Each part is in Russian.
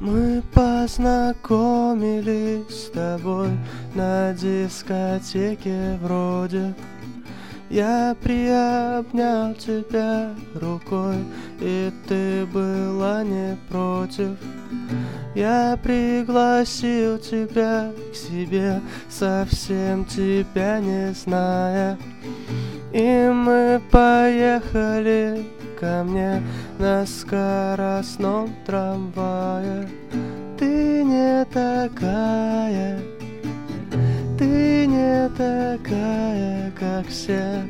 Мы познакомились с тобой на дискотеке вроде. Я приобнял тебя рукой, и ты была не против. Я пригласил тебя к себе, совсем тебя не зная. И мы поехали ко мне на скоростном трамвае. Ты не такая, ты не такая, как все,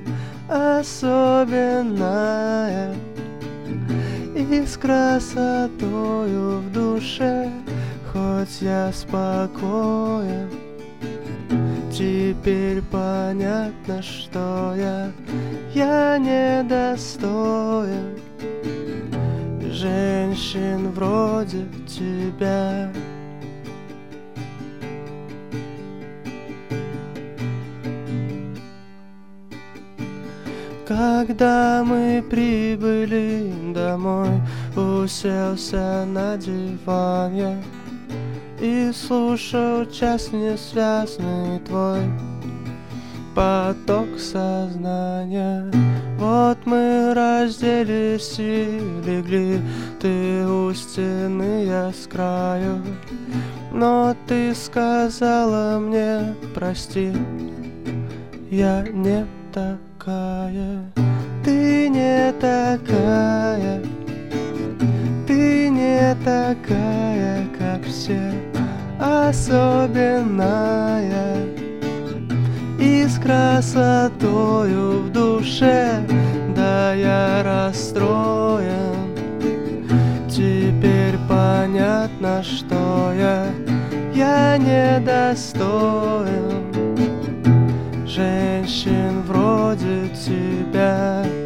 особенная. И с красотою в душе, хоть я спокоен. Теперь понятно, что я недостоин женщин вроде тебя. Когда мы прибыли домой, уселся на диван я и слушал час несвязный твой поток сознания. Вот мы разделись и легли, ты у стены, я с краю. Но ты сказала мне: прости, я не такая. Ты не такая, ты не такая, как все, особенная. И с красотою в душе, да я расстроен. Теперь понятно, что я недостоин женщин вроде тебя.